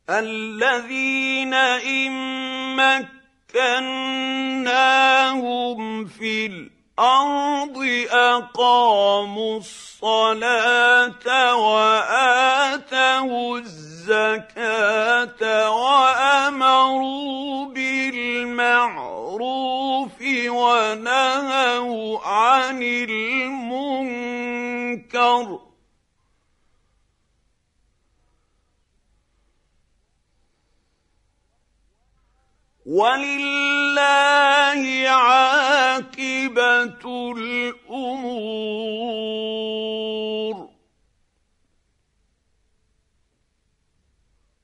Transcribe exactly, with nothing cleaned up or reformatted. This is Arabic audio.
الذين إن مكناهم في الأرض أقاموا الصلاة وآتوا الزكاة وأمروا بالمعروف ونهوا عن المنكر ولله عاقبة الأمور.